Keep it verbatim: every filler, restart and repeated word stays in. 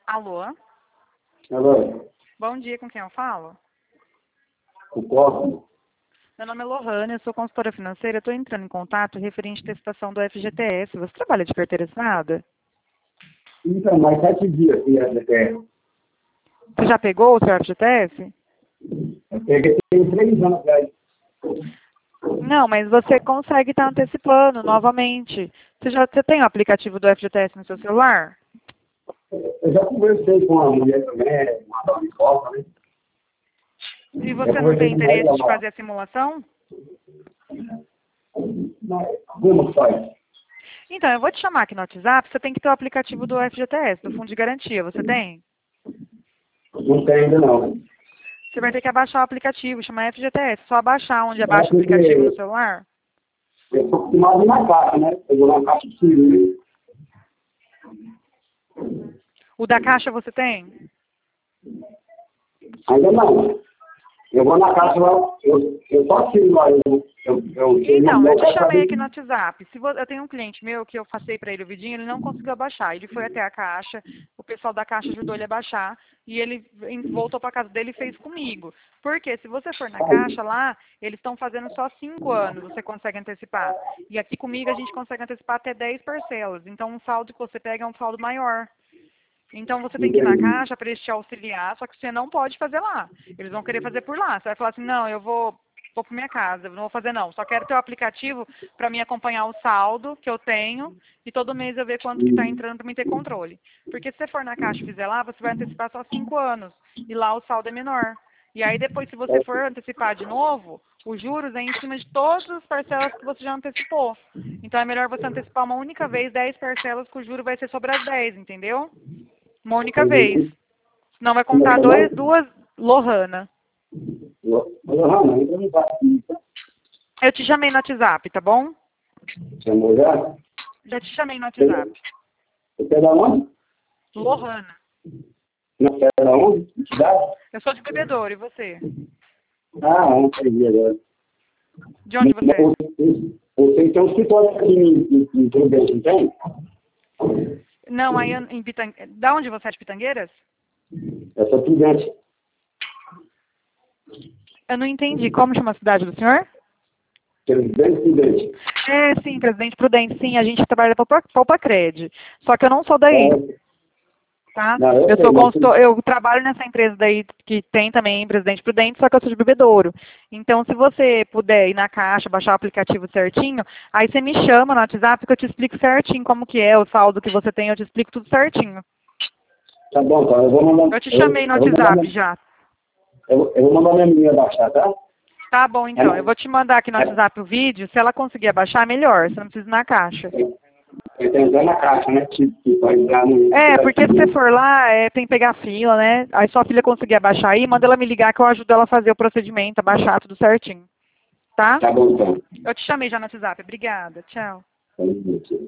Alô? Alô, Bom dia, com quem eu falo? o Cosmo. Meu nome é Lohane, eu sou consultora financeira. Estou entrando em contato referente à testação do F G T S. Você trabalha de carteira assinada? Então, mais sete dias que é até. Você já pegou o seu F G T S? Eu peguei tem três anos atrás. Não, mas você consegue estar antecipando novamente. Você já você tem o aplicativo do F G T S no seu celular? Eu já conversei com a mulher também, uma dona escola, né? E Eu você não conversei tem com ela, interesse de ela, fazer a simulação? mas como faz? Então, eu vou te chamar aqui no WhatsApp. Você tem que ter o aplicativo do F G T S, do Fundo de Garantia. Você tem? Não tem ainda não. Você vai ter que abaixar o aplicativo, chama F G T S. Só abaixar onde Eu abaixa o acho que aplicativo no celular. eu estou acostumado na caixa, né? Eu vou na caixa de seguro. O da Caixa você tem? Ainda não. Eu vou na caixa lá, eu, eu só tiro lá, eu, eu, eu, eu Então, não eu vou te chamei saber. aqui no WhatsApp. Se vo- Eu tenho um cliente meu que eu passei para ele o vidinho, ele não conseguiu abaixar. Ele foi até a Caixa, o pessoal da Caixa ajudou ele a baixar e ele em- voltou para casa dele e fez comigo. Porque se você for na Caixa lá, eles estão fazendo só cinco anos, você consegue antecipar. E aqui comigo a gente consegue antecipar até dez parcelas. Então, um saldo que você pega é um saldo maior. Então você tem que ir na Entendi. caixa para eles te auxiliar, só que você não pode fazer lá. Eles vão querer fazer por lá. Você vai falar assim, não, eu vou, vou para minha casa, eu não vou fazer não. Só quero ter o aplicativo para me acompanhar o saldo que eu tenho e todo mês eu ver quanto que está Hum. entrando para mim ter controle. Porque se você for na caixa e fizer lá, você vai antecipar só cinco anos e lá o saldo é menor. E aí depois, se você for antecipar de novo, os juros é em cima de todas as parcelas que você já antecipou. Então é melhor você antecipar uma única vez dez parcelas que o juro vai ser sobre as dez, entendeu? Uma única vez. Entendi. Senão vai Como é contar seu dois, nome? duas Lohana. Não, ainda não vai. Eu te chamei no WhatsApp, tá bom? Chamou já? Já te chamei no WhatsApp. Você quer dar onde? Lohana. Não quer dar onde? Cidade? Eu sou de bebedouro, e você? Ah, não entendi agora. De onde você é? Você tem um escritório aqui em, em, em Prudente, não tem? Não, aí em Pitangueiras. Da onde você é, de Pitangueiras? Eu sou Prudente. Eu não entendi. Como chama a cidade do senhor? Presidente Prudente. É, sim, Presidente Prudente. Sim, a gente trabalha para Palpacred. Só que eu não sou daí, É, tá? não, eu Eu sei, sou mas consultor, eu trabalho nessa empresa daí que tem também Presidente Prudente, só que eu sou de bebedouro. Então, se você puder ir na caixa, baixar o aplicativo certinho, aí você me chama no WhatsApp que eu te explico certinho como que é o saldo que você tem, eu te explico tudo certinho. tá bom, tá. Eu vou mandar. Eu te Eu, chamei no eu, vou, mandar WhatsApp minha- já. eu, eu vou mandar minha menina baixar, tá? Tá bom, então. Eu vou te mandar aqui no WhatsApp o vídeo. Se ela conseguir abaixar, melhor. Você não precisa ir na caixa. Eu tenho que entrar na caixa, né? Que, que vai entrar no. É, porque se você for lá, é, tem que pegar fila, né? Aí sua filha conseguir abaixar aí, manda ela me ligar que eu ajudo ela a fazer o procedimento, abaixar tudo certinho. Tá? Tá bom, então. Eu te chamei já no WhatsApp. Obrigada. Tchau. Tá bom.